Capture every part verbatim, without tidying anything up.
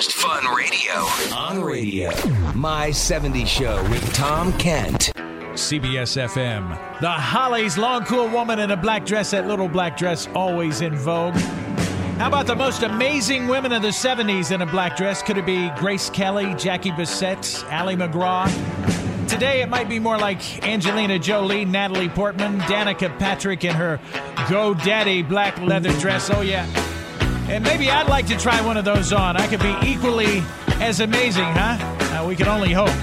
most fun radio on radio. My seventies Show with Tom Kent. C B S F M. The Hollies, long, cool woman in a black dress. That little black dress always in vogue. How about the most amazing women of the seventies in a black dress? Could it be Grace Kelly, Jackie Bissett, Ally McGraw? Today it might be more like Angelina Jolie, Natalie Portman, Danica Patrick in her GoDaddy black leather dress. Oh, yeah. And maybe I'd like to try one of those on. I could be equally as amazing, huh? Uh, we can only hope.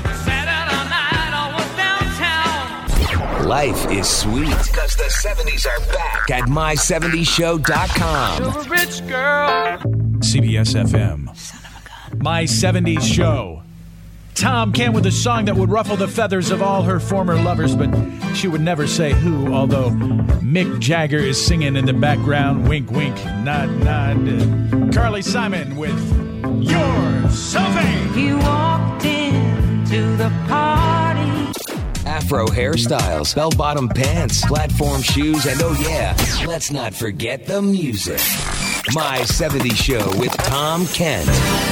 Life is sweet because the seventies are back at my seventies show dot com. You're a rich girl. C B S F M. Son of a gun. My seventies Show. Tom Kent with a song that would ruffle the feathers of all her former lovers, but she would never say who, although Mick Jagger is singing in the background. Wink, wink, nod, nod. Carly Simon with You're So Vain. You walked into the party. Afro hairstyles, bell-bottom pants, platform shoes, and oh yeah, let's not forget the music. My seventies Show with Tom Kent.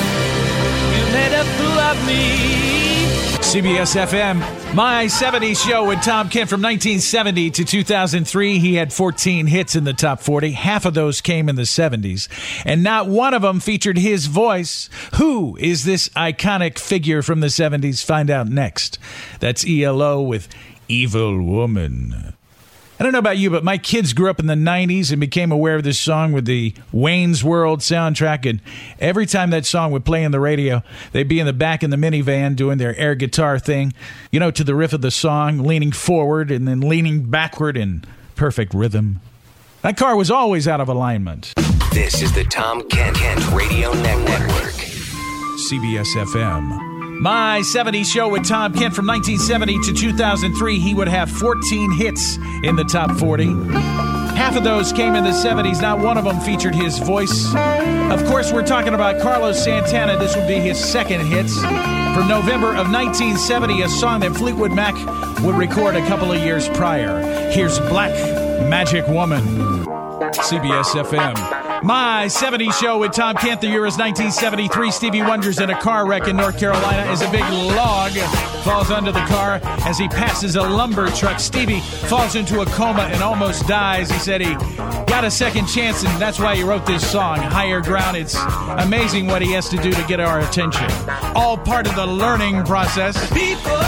You made a fool of me. C B S F M, My seventies Show with Tom Kent. From nineteen seventy to two thousand three, he had fourteen hits in the top forty. Half of those came in the seventies, and not one of them featured his voice. Who is this iconic figure from the seventies? Find out next. That's E L O with Evil Woman. I don't know about you, but my kids grew up in the nineties and became aware of this song with the Wayne's World soundtrack. And every time that song would play on the radio, they'd be in the back in the minivan doing their air guitar thing, you know, to the riff of the song, leaning forward and then leaning backward in perfect rhythm. That car was always out of alignment. This is the Tom Kent, Kent Radio Network. C B S F M. My seventies Show with Tom Kent. From nineteen seventy to two thousand three, he would have fourteen hits in the top forty. Half of those came in the seventies. Not one of them featured his voice. Of course, we're talking about Carlos Santana. This would be his second hits. From November of nineteen seventy, a song that Fleetwood Mac would record a couple of years prior. Here's Black Magic Woman. C B S F M. My seventies Show with Tom Kent. The year is nineteen seventy-three. Stevie Wonder's in a car wreck in North Carolina as a big log falls under the car as he passes a lumber truck. Stevie falls into a coma and almost dies. He said he got a second chance, and that's why he wrote this song, Higher Ground. It's amazing what he has to do to get our attention. All part of the learning process. People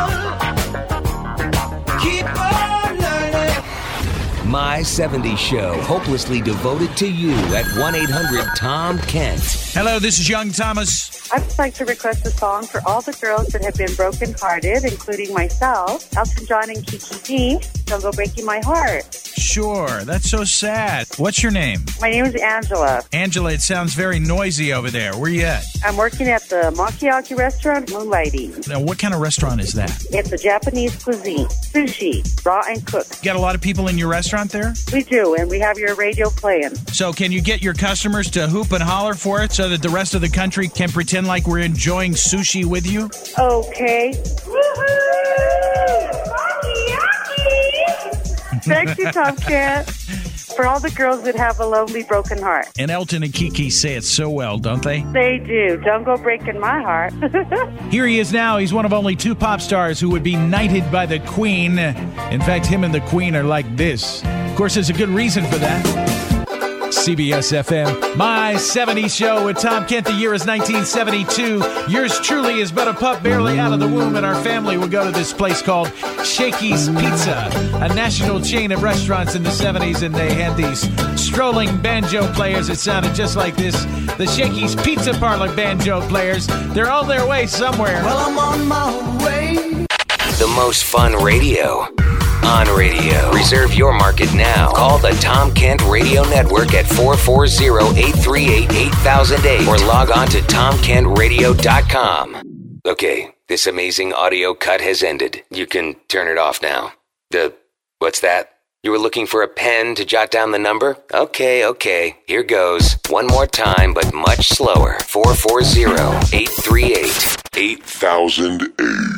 keep on learning. My seventies Show, hopelessly devoted to you at one eight hundred Tom Kent. Hello, this is Young Thomas. I'd just like to request a song for all the girls that have been brokenhearted, including myself, Elton John and Kiki P. Don't Go Breaking My Heart. Sure, that's so sad. What's your name? My name is Angela. Angela, it sounds very noisy over there. Where you at? I'm working at the Makiaki restaurant, Moonlighting. Now, what kind of restaurant is that? It's a Japanese cuisine, sushi, raw and cooked. You got a lot of people in your restaurant there? We do, and we have your radio playing. So can you get your customers to hoop and holler for it so that the rest of the country can pretend like we're enjoying sushi with you? Okay. Thank you, Tom Kent. For all the girls that have a lonely, broken heart. And Elton and Kiki say it so well, don't they? They do. Don't go breaking my heart. Here he is now. He's one of only two pop stars who would be knighted by the Queen. In fact, him and the Queen are like this. Of course, there's a good reason for that. C B S F M, My seventies Show with Tom Kent. The year is nineteen seventy-two. Yours truly is but a pup barely out of the womb, and our family would go to this place called Shakey's Pizza, a national chain of restaurants in the seventies, and they had these strolling banjo players that sounded just like this. The Shakey's Pizza Parlor banjo players. They're on their way somewhere. Well, I'm on my way. The most fun radio on radio. Reserve your market now. Call the Tom Kent Radio Network at four four zero, eight three eight, eight thousand eight or log on to tom kent radio dot com. Okay, this amazing audio cut has ended. You can turn it off now. The, what's that? You were looking for a pen to jot down the number? Okay, okay. Here goes. One more time, but much slower. four four zero, eight three eight, eight thousand eight.